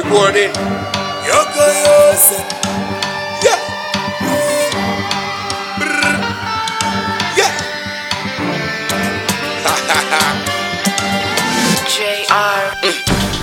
recording. Yoko Yose. Yeah. Brr. Yeah. Ha ha ha. JR.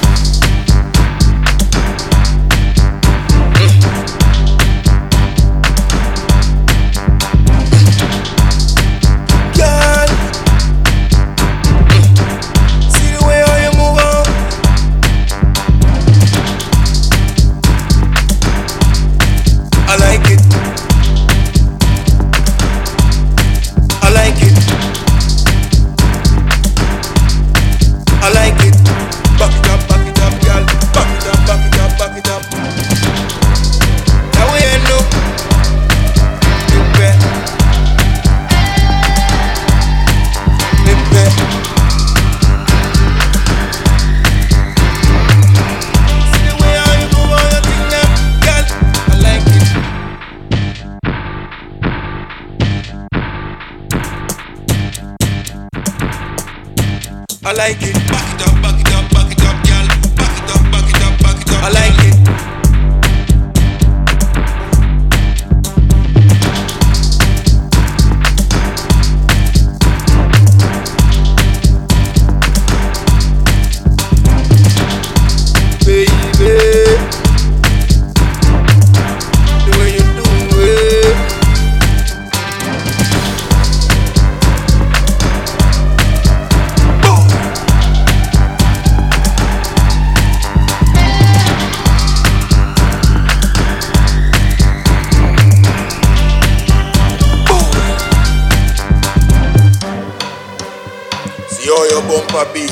I like it. Back it up, back it up, back it up, girl. Back it up, back it up, back it up. I like it. Baby, the way you do it. Yo, your bumper big.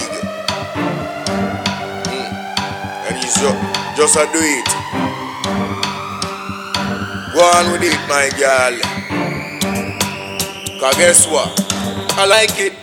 And just a do it. Go on with it, my girl. Cause guess what? I like it.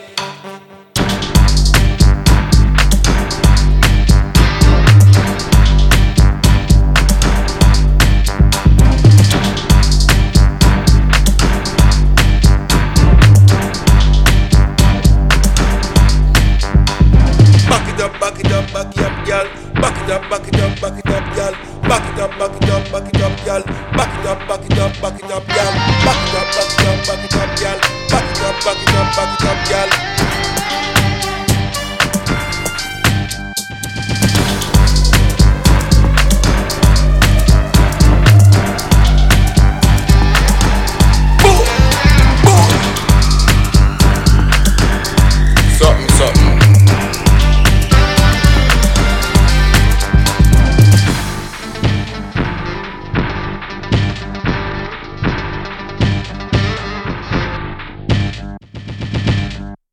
Back it up, girl. Back it up, back it up, back it up.